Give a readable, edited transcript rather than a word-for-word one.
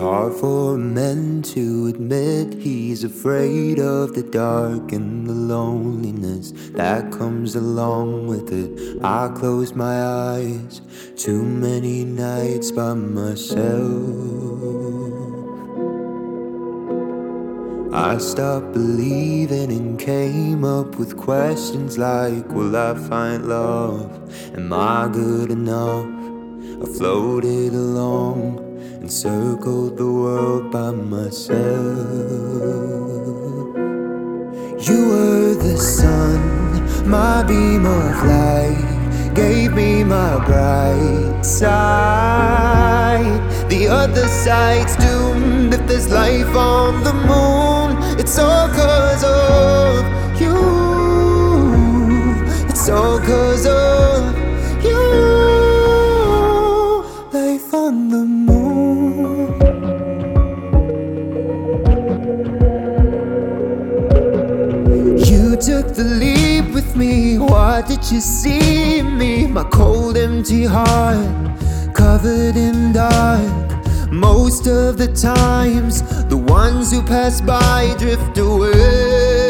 hard for a man to admit he's afraid of the dark and the loneliness that comes along with it. I close my eyes too many nights by myself. I stopped believing and came up with questions like, will I find love? Am I good enough? I floated along and circled the world by myself. You were the sun, my beam of light, gave me my bright side. The other side's doomed. If there's life on the moon, it's all 'cause of you. It's all 'cause of you. Life on the moon. You took the leap with me. What did you see in me? My cold, empty heart, covered in dark. Most of the times, the ones who pass by drift away.